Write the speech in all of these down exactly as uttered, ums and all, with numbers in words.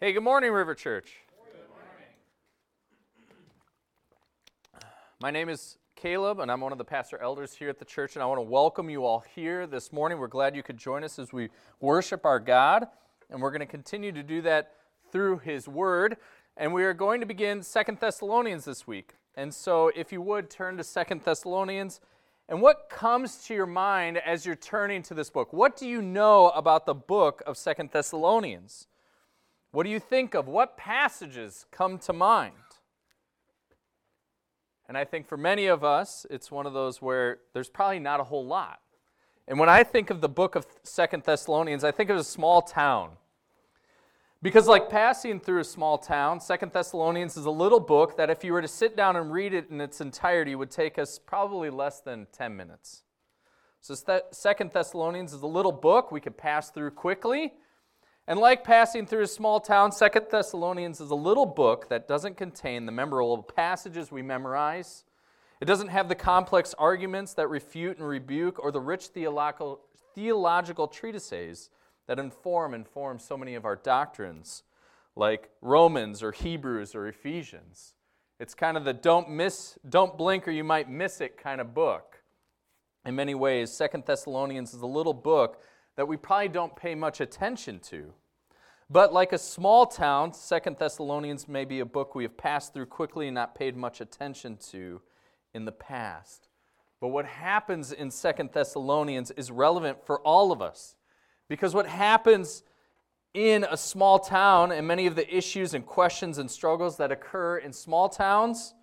Hey, good morning, River Church. Good morning. My name is Caleb, and I'm one of the pastor elders here at the church, and I want to welcome you all here this morning. We're glad you could join us as we worship our God, and we're going to continue to do that through His Word, and we are going to begin Second Thessalonians this week. And so if you would, turn to Second Thessalonians, and what comes to your mind as you're turning to this book? What do you know about the book of Second Thessalonians? What do you think of? What passages come to mind? And I think for many of us, it's one of those where there's probably not a whole lot. And when I think of the book of Second Thessalonians, I think of a small town. Because like passing through a small town, Second Thessalonians is a little book that if you were to sit down and read it in its entirety would take us probably less than ten minutes. So Second Thessalonians is a little book we could pass through quickly. And like passing through a small town, Second Thessalonians is a little book that doesn't contain the memorable passages we memorize. It doesn't have the complex arguments that refute and rebuke or the rich theological, theological treatises that inform and form so many of our doctrines, like Romans or Hebrews or Ephesians. It's kind of the don't miss, don't blink or you might miss it kind of book. In many ways, Second Thessalonians is a little book that we probably don't pay much attention to. But like a small town, Second Thessalonians may be a book we have passed through quickly and not paid much attention to in the past. But what happens in Second Thessalonians is relevant for all of us. Because what happens in a small town and many of the issues and questions and struggles that occur in small towns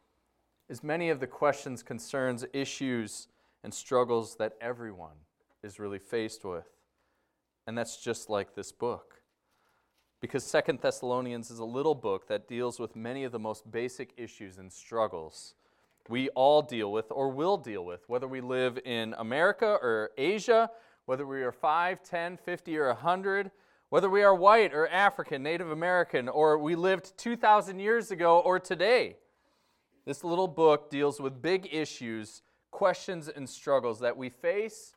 is many of the questions, concerns, issues, and struggles that everyone is really faced with. And that's just like this book. Because Second Thessalonians is a little book that deals with many of the most basic issues and struggles we all deal with or will deal with, whether we live in America or Asia, whether we are five, ten, fifty, or one hundred, whether we are white or African, Native American, or we lived two thousand years ago or today. This little book deals with big issues, questions, and struggles that we face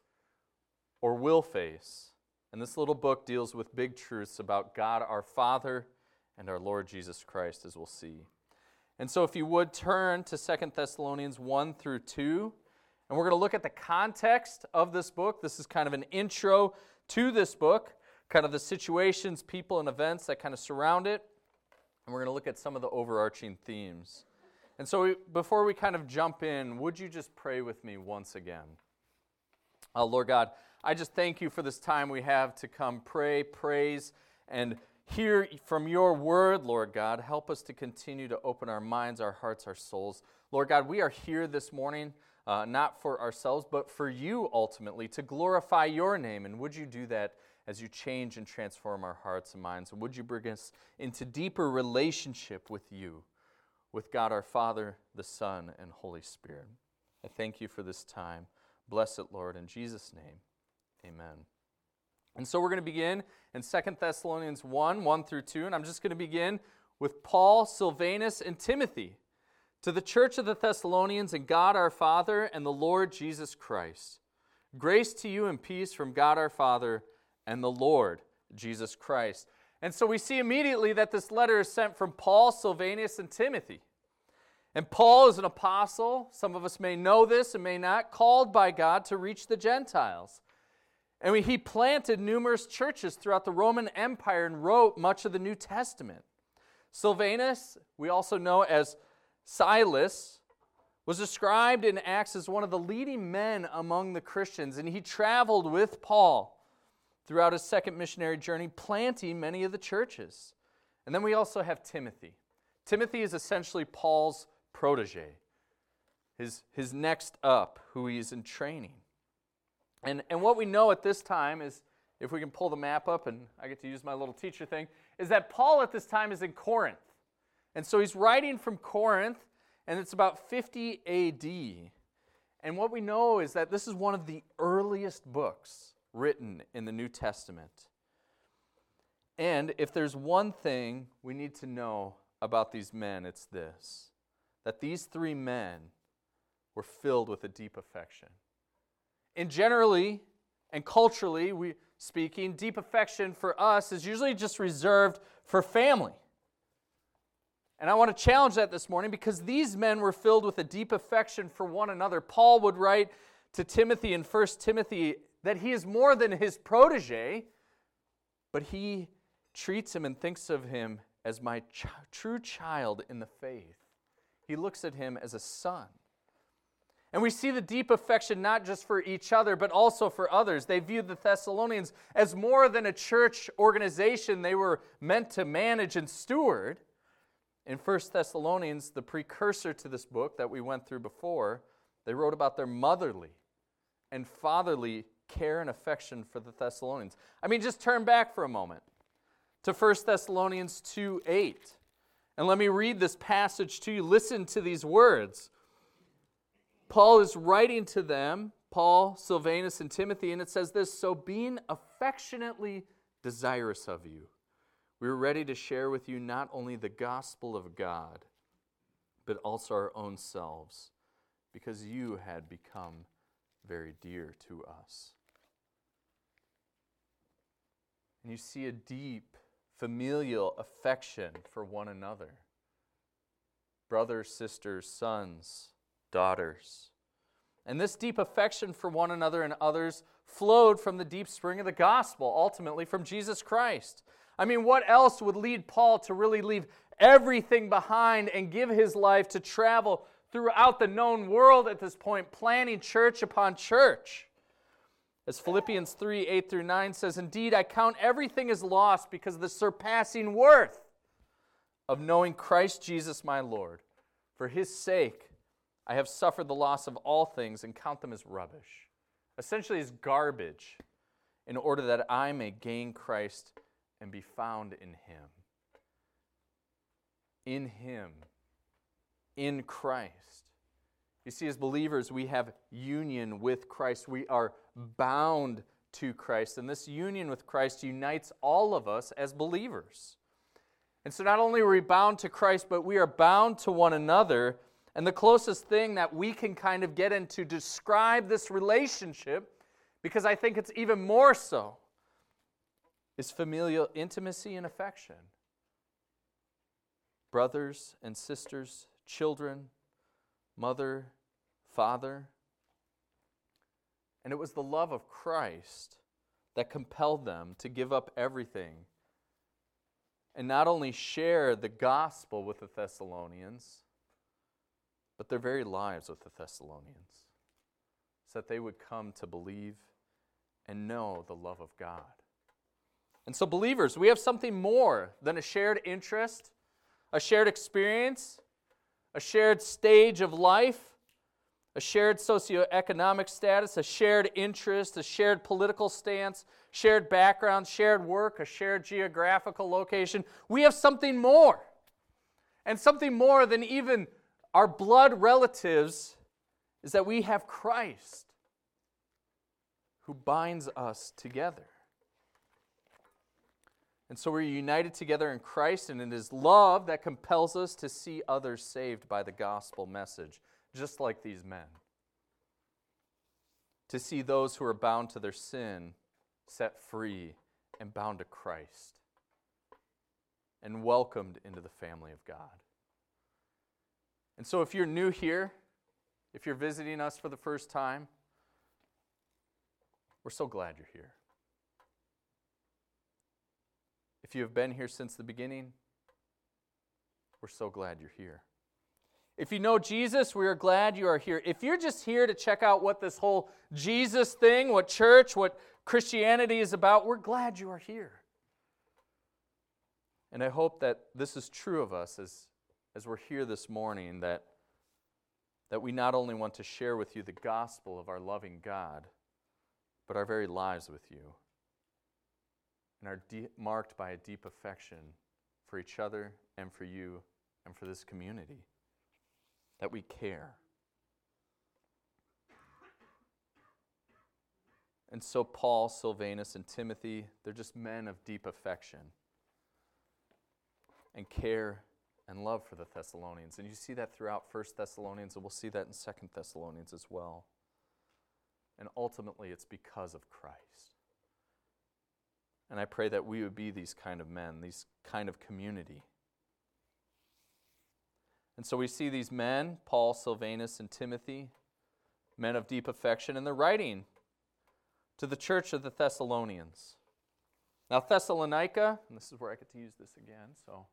or will face. And this little book deals with big truths about God our Father and our Lord Jesus Christ, as we'll see. And so if you would turn to Second Thessalonians one through two, and we're going to look at the context of this book. This is kind of an intro to this book, kind of the situations, people, and events that kind of surround it. And we're going to look at some of the overarching themes. And so we, before we kind of jump in, would you just pray with me once again? Uh, Lord God, I just thank you for this time we have to come pray, praise, and hear from your word, Lord God. Help us to continue to open our minds, our hearts, our souls. Lord God, we are here this morning, uh, not for ourselves, but for you ultimately, to glorify your name. And would you do that as you change and transform our hearts and minds? And would you bring us into deeper relationship with you, with God our Father, the Son, and Holy Spirit? I thank you for this time. Bless it, Lord, in Jesus' name. Amen. And so we're going to begin in Second Thessalonians one, one through two, and I'm just going to begin with Paul, Silvanus, and Timothy. To the church of the Thessalonians and God our Father and the Lord Jesus Christ. Grace to you and peace from God our Father and the Lord Jesus Christ. And so we see immediately that this letter is sent from Paul, Silvanus, and Timothy. And Paul is an apostle, some of us may know this and may not, called by God to reach the Gentiles. And he planted numerous churches throughout the Roman Empire and wrote much of the New Testament. Silvanus, we also know as Silas, was described in Acts as one of the leading men among the Christians, and he traveled with Paul throughout his second missionary journey, planting many of the churches. And then we also have Timothy. Timothy is essentially Paul's protege, his, his next up, who he is in training. And, and what we know at this time is, if we can pull the map up, and I get to use my little teacher thing, is that Paul at this time is in Corinth. And so he's writing from Corinth, and it's about fifty A D. And what we know is that this is one of the earliest books written in the New Testament. And if there's one thing we need to know about these men, it's this, that these three men were filled with a deep affection. And generally and culturally we speaking, deep affection for us is usually just reserved for family. And I want to challenge that this morning because these men were filled with a deep affection for one another. Paul would write to Timothy in First Timothy that he is more than his protege, but he treats him and thinks of him as my ch- true child in the faith. He looks at him as a son. And we see the deep affection not just for each other, but also for others. They viewed the Thessalonians as more than a church organization they were meant to manage and steward. In First Thessalonians, the precursor to this book that we went through before, they wrote about their motherly and fatherly care and affection for the Thessalonians. I mean, just turn back for a moment to First Thessalonians two eight. And let me read this passage to you. Listen to these words. Paul is writing to them, Paul, Silvanus, and Timothy, and it says this, "So being affectionately desirous of you, we are ready to share with you not only the gospel of God, but also our own selves, because you had become very dear to us." And you see a deep familial affection for one another. Brothers, sisters, sons, daughters. And this deep affection for one another and others flowed from the deep spring of the gospel, ultimately from Jesus Christ. I mean, what else would lead Paul to really leave everything behind and give his life to travel throughout the known world at this point, planting church upon church? As Philippians three, eight through nine says, "Indeed, I count everything as lost because of the surpassing worth of knowing Christ Jesus my Lord. For his sake, I have suffered the loss of all things and count them as rubbish," essentially as garbage, "in order that I may gain Christ and be found in him." In him. In Christ. You see, as believers, we have union with Christ. We are bound to Christ. And this union with Christ unites all of us as believers. And so not only are we bound to Christ, but we are bound to one another. And the closest thing that we can kind of get into to describe this relationship, because I think it's even more so, is familial intimacy and affection. Brothers and sisters, children, mother, father. And it was the love of Christ that compelled them to give up everything and not only share the gospel with the Thessalonians, but their very lives with the Thessalonians, so that they would come to believe and know the love of God. And so, believers, we have something more than a shared interest, a shared experience, a shared stage of life, a shared socioeconomic status, a shared interest, a shared political stance, shared background, shared work, a shared geographical location. We have something more, and something more than even our blood relatives is that we have Christ who binds us together. And so we're united together in Christ, and it is love that compels us to see others saved by the gospel message, just like these men. To see those who are bound to their sin set free and bound to Christ and welcomed into the family of God. And so if you're new here, if you're visiting us for the first time, we're so glad you're here. If you have been here since the beginning, we're so glad you're here. If you know Jesus, we are glad you are here. If you're just here to check out what this whole Jesus thing, what church, what Christianity is about, we're glad you are here. And I hope that this is true of us as, as we're here this morning, that, that we not only want to share with you the gospel of our loving God, but our very lives with you, and are de- marked by a deep affection for each other and for you and for this community, that we care. And so Paul, Silvanus, and Timothy, they're just men of deep affection and care and love for the Thessalonians. And you see that throughout First Thessalonians, and we'll see that in Second Thessalonians as well. And ultimately, it's because of Christ. And I pray that we would be these kind of men, these kind of community. And so we see these men, Paul, Silvanus, and Timothy, men of deep affection, and they're writing to the church of the Thessalonians. Now, Thessalonica, and this is where I get to use this again, so.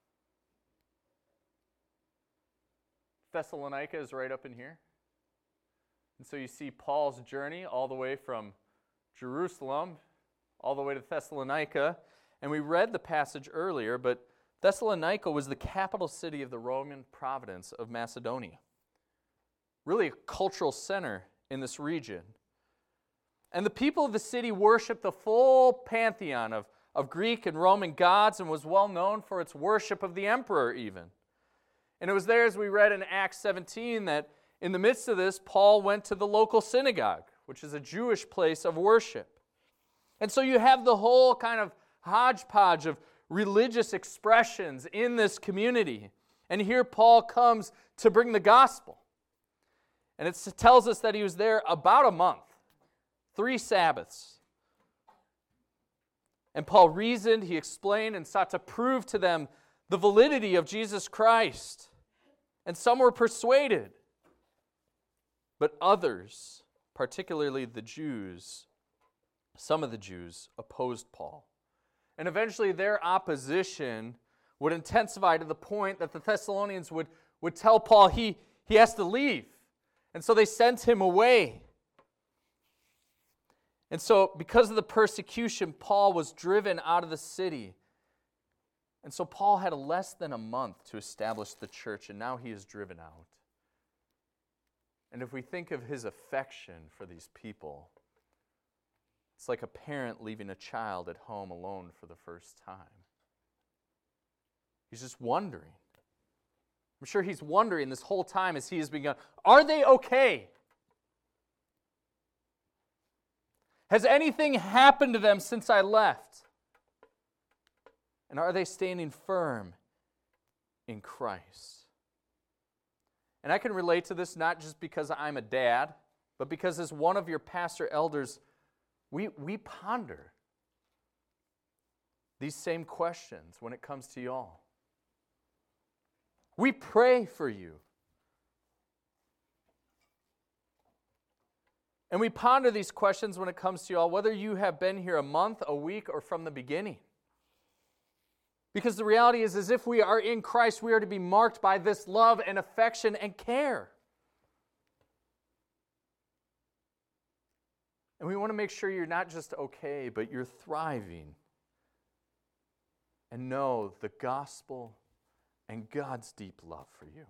Thessalonica is right up in here. And so you see Paul's journey all the way from Jerusalem all the way to Thessalonica. And we read the passage earlier, but Thessalonica was the capital city of the Roman province of Macedonia. Really a cultural center in this region. And the people of the city worshiped the full pantheon of, of Greek and Roman gods and was well known for its worship of the emperor even. And it was there, as we read in Acts seventeen, that in the midst of this, Paul went to the local synagogue, which is a Jewish place of worship. And so you have the whole kind of hodgepodge of religious expressions in this community. And here Paul comes to bring the gospel. And it tells us that he was there about a month, three Sabbaths. And Paul reasoned, he explained, and sought to prove to them the validity of Jesus Christ. And some were persuaded. But others, particularly the Jews, some of the Jews, opposed Paul. And eventually their opposition would intensify to the point that the Thessalonians would, would tell Paul he, he has to leave. And so they sent him away. And so because of the persecution, Paul was driven out of the city. And so Paul had less than a month to establish the church, and now he is driven out. And if we think of his affection for these people, it's like a parent leaving a child at home alone for the first time. He's just wondering. I'm sure he's wondering this whole time as he has begun, are they okay? Has anything happened to them since I left? And are they standing firm in Christ? And I can relate to this not just because I'm a dad, but because as one of your pastor elders, we, we ponder these same questions when it comes to y'all. We pray for you. And we ponder these questions when it comes to y'all, whether you have been here a month, a week, or from the beginning. Because the reality is, as if we are in Christ, we are to be marked by this love and affection and care. And we want to make sure you're not just okay, but you're thriving. And know the gospel and God's deep love for you.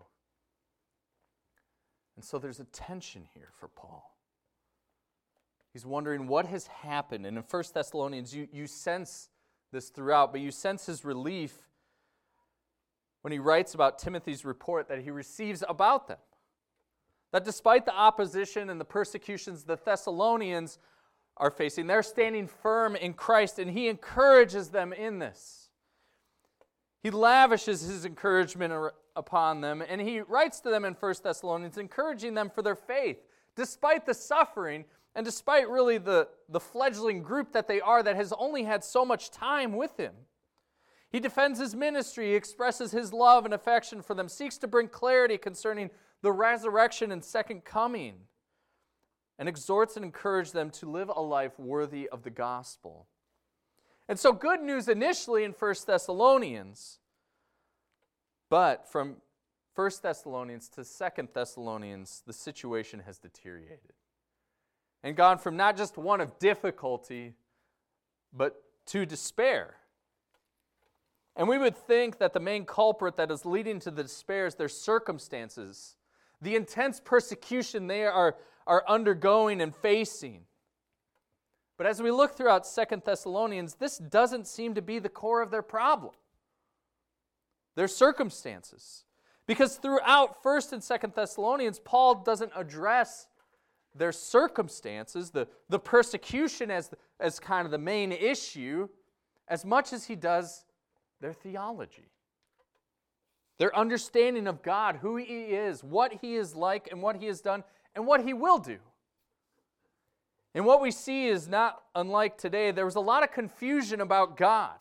And so there's a tension here for Paul. He's wondering what has happened. And in First Thessalonians, you, you sense this throughout, but you sense his relief when he writes about Timothy's report that he receives about them. That despite the opposition and the persecutions the Thessalonians are facing, they're standing firm in Christ, and he encourages them in this. He lavishes his encouragement upon them, and he writes to them in First Thessalonians, encouraging them for their faith, despite the suffering, and despite really the, the fledgling group that they are that has only had so much time with him. He defends his ministry, he expresses his love and affection for them, seeks to bring clarity concerning the resurrection and second coming, and exhorts and encourages them to live a life worthy of the gospel. And so good news initially in First Thessalonians, but from First Thessalonians to Second Thessalonians, the situation has deteriorated. And gone from not just one of difficulty, but to despair. And we would think that the main culprit that is leading to the despair is their circumstances, the intense persecution they are, are undergoing and facing. But as we look throughout Second Thessalonians, this doesn't seem to be the core of their problem. Their circumstances. Because throughout First and Second Thessalonians, Paul doesn't address their circumstances, the, the persecution as, as kind of the main issue, as much as he does their theology. Their understanding of God, who he is, what he is like, and what he has done, and what he will do. And what we see is not unlike today. There was a lot of confusion about God.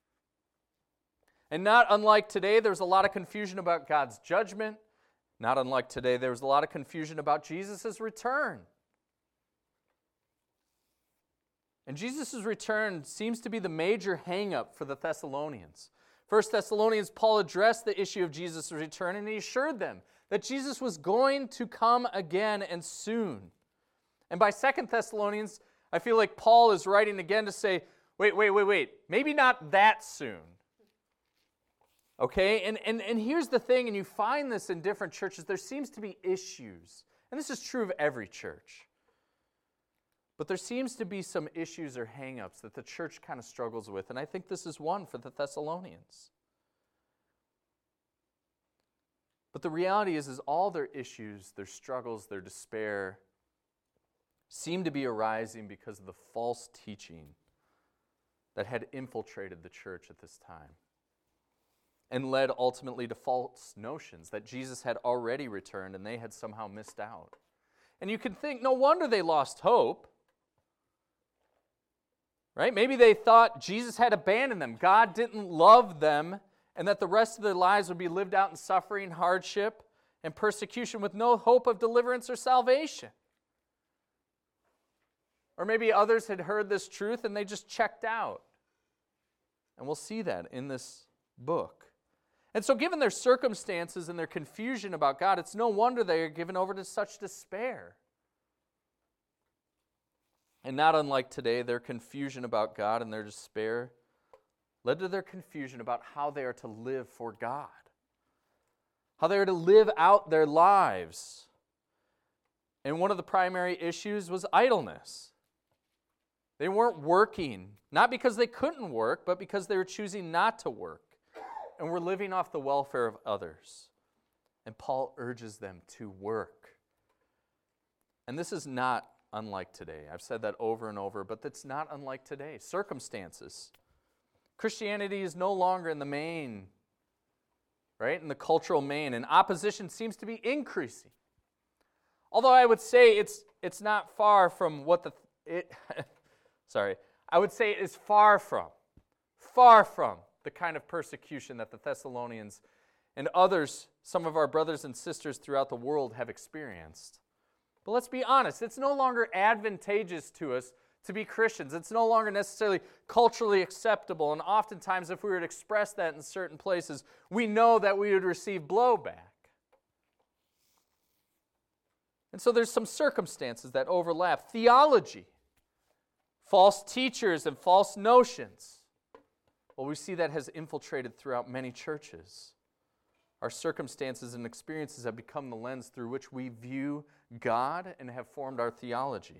And not unlike today, there was a lot of confusion about God's judgment. Not unlike today, there was a lot of confusion about Jesus' return. And Jesus' return seems to be the major hang-up for the Thessalonians. First Thessalonians, Paul addressed the issue of Jesus' return, and he assured them that Jesus was going to come again and soon. And by Second Thessalonians, I feel like Paul is writing again to say, wait, wait, wait, wait, maybe not that soon. Okay, and, and, and here's the thing, and you find this in different churches, there seems to be issues. And this is true of every church. But there seems to be some issues or hang-ups that the church kind of struggles with, and I think this is one for the Thessalonians. But the reality is, is all their issues, their struggles, their despair seem to be arising because of the false teaching that had infiltrated the church at this time and led ultimately to false notions that Jesus had already returned and they had somehow missed out. And you can think, no wonder they lost hope. Right? Maybe they thought Jesus had abandoned them. God didn't love them, and that the rest of their lives would be lived out in suffering, hardship, and persecution with no hope of deliverance or salvation. Or maybe others had heard this truth and they just checked out. And we'll see that in this book. And so given their circumstances and their confusion about God, it's no wonder they are given over to such despair. And not unlike today, their confusion about God and their despair led to their confusion about how they are to live for God, how they are to live out their lives. And one of the primary issues was idleness. They weren't working, not because they couldn't work, but because they were choosing not to work and were living off the welfare of others. And Paul urges them to work. And this is not unlike today. I've said that over and over, but that's not unlike today. Circumstances. Christianity is no longer in the main, right? In the cultural main, and opposition seems to be increasing. Although I would say it's it's not far from what the it sorry, I would say it is far from, far from the kind of persecution that the Thessalonians and others, some of our brothers and sisters throughout the world have experienced. But let's be honest, it's no longer advantageous to us to be Christians. It's no longer necessarily culturally acceptable, and oftentimes if we were to express that in certain places, we know that we would receive blowback. And so there's some circumstances that overlap. Theology, false teachers and false notions. Well, we see that has infiltrated throughout many churches. Our circumstances and experiences have become the lens through which we view God and have formed our theology.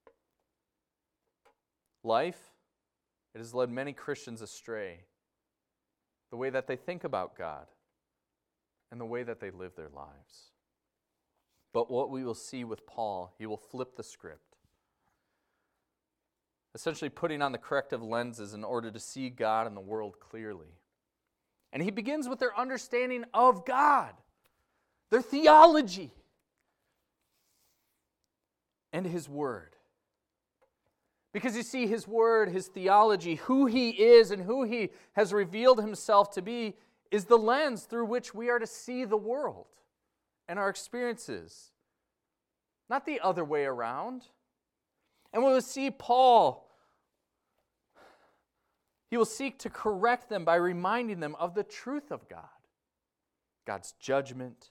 Life, it has led many Christians astray. The way that they think about God and the way that they live their lives. But what we will see with Paul, he will flip the script. Essentially putting on the corrective lenses in order to see God and the world clearly. And he begins with their understanding of God, their theology, and His Word. Because you see, His Word, His theology, who He is and who He has revealed Himself to be, is the lens through which we are to see the world and our experiences, not the other way around. And we will see Paul, he will seek to correct them by reminding them of the truth of God, God's judgment,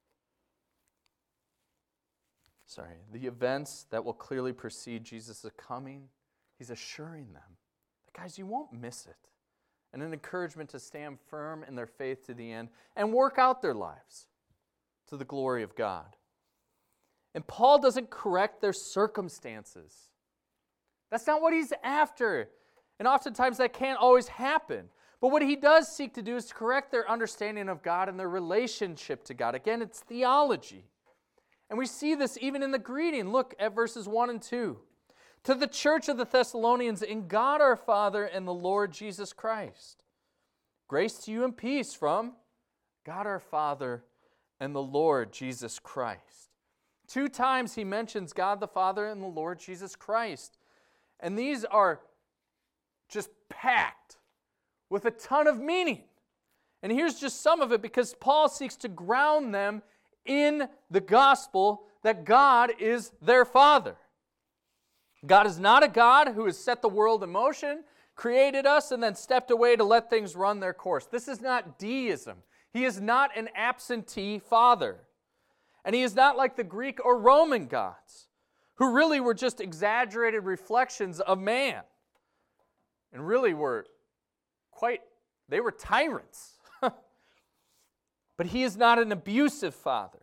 sorry, the events that will clearly precede Jesus' coming. He's assuring them that, guys, you won't miss it. And an encouragement to stand firm in their faith to the end and work out their lives to the glory of God. And Paul doesn't correct their circumstances. That's not what he's after. And oftentimes that can't always happen. But what he does seek to do is to correct their understanding of God and their relationship to God. Again, it's theology. And we see this even in the greeting. Look at verses one and two. To the church of the Thessalonians, in God our Father and the Lord Jesus Christ. Grace to you and peace from God our Father and the Lord Jesus Christ. Two times he mentions God the Father and the Lord Jesus Christ. And these are just packed with a ton of meaning. And here's just some of it, because Paul seeks to ground them in the gospel that God is their Father. God is not a God who has set the world in motion, created us, and then stepped away to let things run their course. This is not deism. He is not an absentee Father. And he is not like the Greek or Roman gods, who really were just exaggerated reflections of man. And really were quite, they were tyrants. But he is not an abusive Father.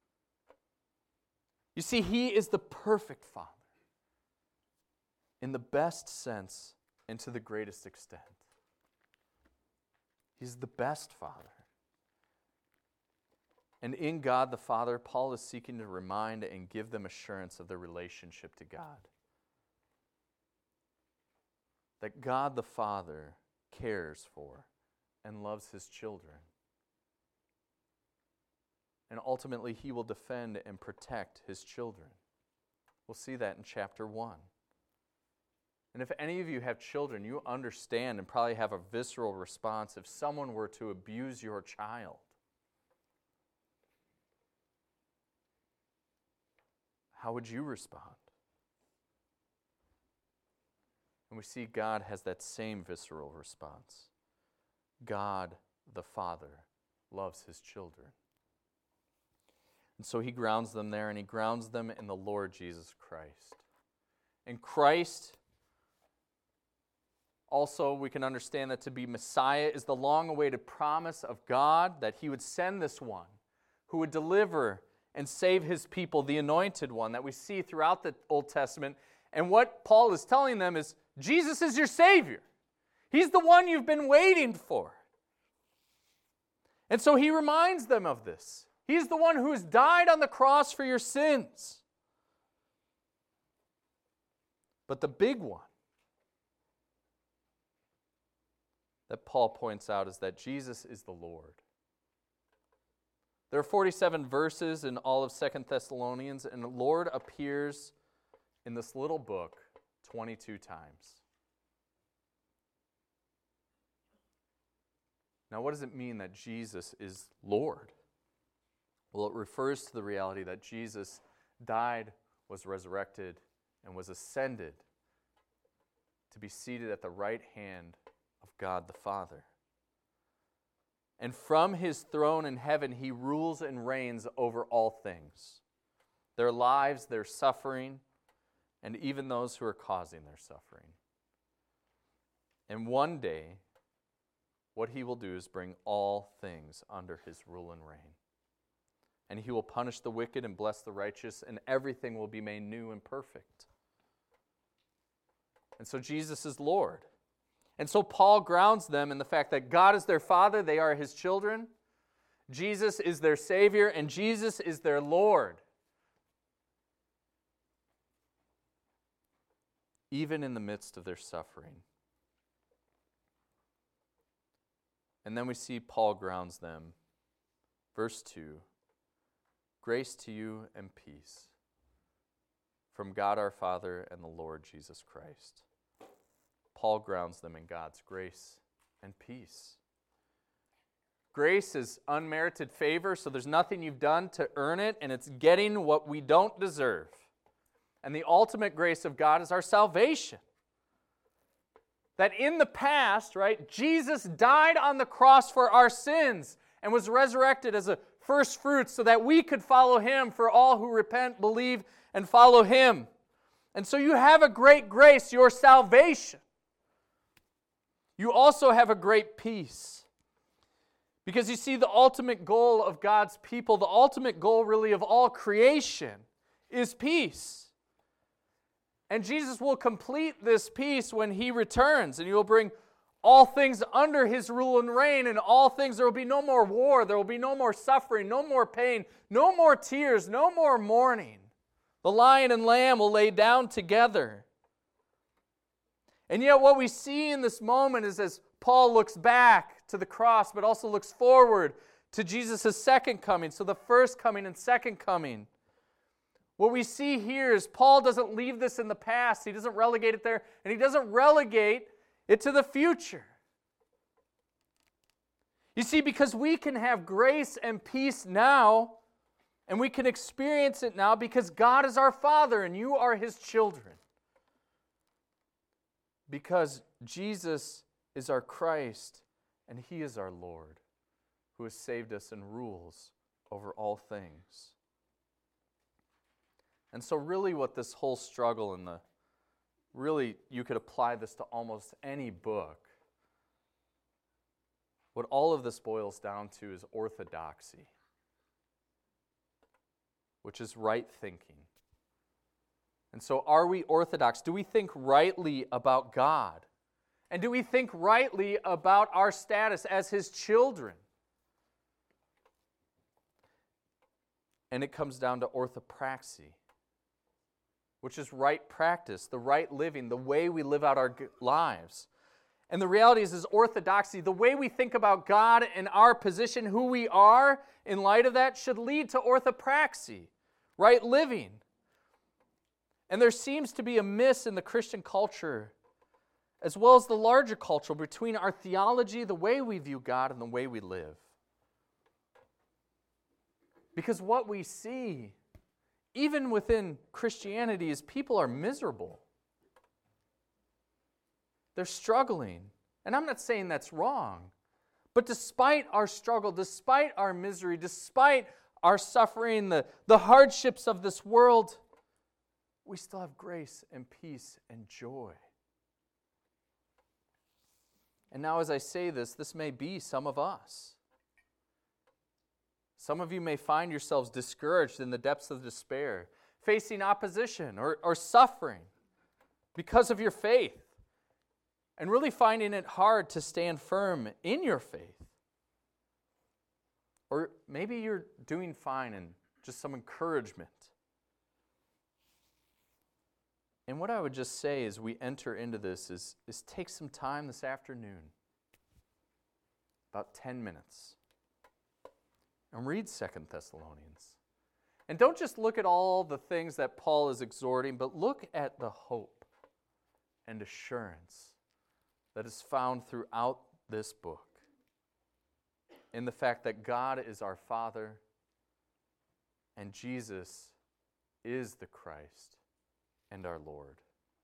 You see, he is the perfect Father, in the best sense and to the greatest extent. He's the best Father. And in God the Father, Paul is seeking to remind and give them assurance of their relationship to God. That God the Father cares for and loves his children. And ultimately, he will defend and protect his children. We'll see that in chapter one. And if any of you have children, you understand and probably have a visceral response if someone were to abuse your child. How would you respond? And we see God has that same visceral response. God, the Father, loves his children. And so he grounds them there, and he grounds them in the Lord Jesus Christ. And Christ, also we can understand that to be Messiah is the long-awaited promise of God that he would send this one who would deliver and save his people, the anointed one that we see throughout the Old Testament. And what Paul is telling them is, Jesus is your Savior. He's the one you've been waiting for. And so he reminds them of this. He's the one who has died on the cross for your sins. But the big one that Paul points out is that Jesus is the Lord. There are forty-seven verses in all of Second Thessalonians, and the Lord appears in this little book twenty-two times. Now, what does it mean that Jesus is Lord? Well, it refers to the reality that Jesus died, was resurrected, and was ascended to be seated at the right hand of God the Father. And from his throne in heaven, he rules and reigns over all things, their lives, their suffering, and even those who are causing their suffering. And one day, what he will do is bring all things under his rule and reign. And he will punish the wicked and bless the righteous, and everything will be made new and perfect. And so Jesus is Lord. And so Paul grounds them in the fact that God is their Father, they are his children. Jesus is their Savior, and Jesus is their Lord. Even in the midst of their suffering. And then we see Paul grounds them. Verse two. Grace to you and peace from God our Father and the Lord Jesus Christ. Paul grounds them in God's grace and peace. Grace is unmerited favor, so there's nothing you've done to earn it, and it's getting what we don't deserve. And the ultimate grace of God is our salvation. That in the past, right, Jesus died on the cross for our sins and was resurrected as a first fruits so that we could follow him for all who repent, believe, and follow him. And so you have a great grace, your salvation. You also have a great peace. Because you see, the ultimate goal of God's people, the ultimate goal really of all creation is peace. And Jesus will complete this peace when he returns, and he will bring all things under his rule and reign, and all things, there will be no more war, there will be no more suffering, no more pain, no more tears, no more mourning. The lion and lamb will lay down together. And yet what we see in this moment is as Paul looks back to the cross, but also looks forward to Jesus' second coming, so the first coming and second coming, What we see here is Paul doesn't leave this in the past. He doesn't relegate it there, and he doesn't relegate it to the future. You see, because we can have grace and peace now, and we can experience it now because God is our Father and you are His children. Because Jesus is our Christ and He is our Lord, who has saved us and rules over all things. And so really what this whole struggle and the, really you could apply this to almost any book. What all of this boils down to is orthodoxy, which is right thinking. And so are we orthodox? Do we think rightly about God? And do we think rightly about our status as His children? And it comes down to orthopraxy, which is right practice, the right living, the way we live out our lives. And the reality is, is orthodoxy, the way we think about God and our position, who we are, in light of that, should lead to orthopraxy, right living. And there seems to be a miss in the Christian culture, as well as the larger culture, between our theology, the way we view God, and the way we live. Because what we see, even within Christianity, is people are miserable. They're struggling. And I'm not saying that's wrong. But despite our struggle, despite our misery, despite our suffering, the, the hardships of this world, we still have grace and peace and joy. And now as I say this, this may be some of us. Some of you may find yourselves discouraged in the depths of despair, facing opposition or, or suffering because of your faith, and really finding it hard to stand firm in your faith. Or maybe you're doing fine and just some encouragement. And what I would just say as we enter into this is, is take some time this afternoon, about ten minutes, and read Second Thessalonians. And don't just look at all the things that Paul is exhorting, but look at the hope and assurance that is found throughout this book in the fact that God is our Father and Jesus is the Christ and our Lord.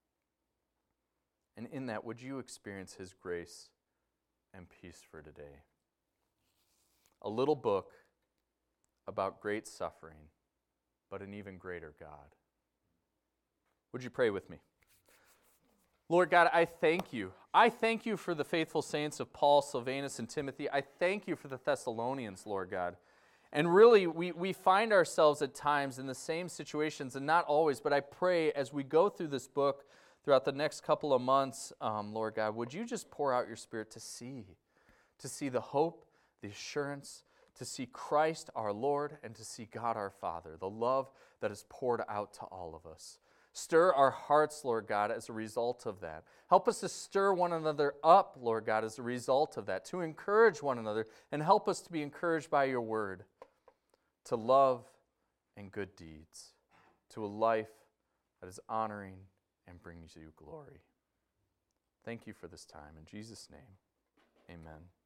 And in that, would you experience His grace and peace for today? A little book about great suffering, but an even greater God. Would you pray with me? Lord God, I thank you. I thank you for the faithful saints of Paul, Silvanus, and Timothy. I thank you for the Thessalonians, Lord God. And really, we, we find ourselves at times in the same situations, and not always, but I pray as we go through this book throughout the next couple of months, um, Lord God, would you just pour out your Spirit to see, to see the hope, the assurance, to see Christ our Lord, and to see God our Father, the love that is poured out to all of us. Stir our hearts, Lord God, as a result of that. Help us to stir one another up, Lord God, as a result of that, to encourage one another, and help us to be encouraged by your word, to love and good deeds, to a life that is honoring and brings you glory. Thank you for this time. In Jesus' name, amen.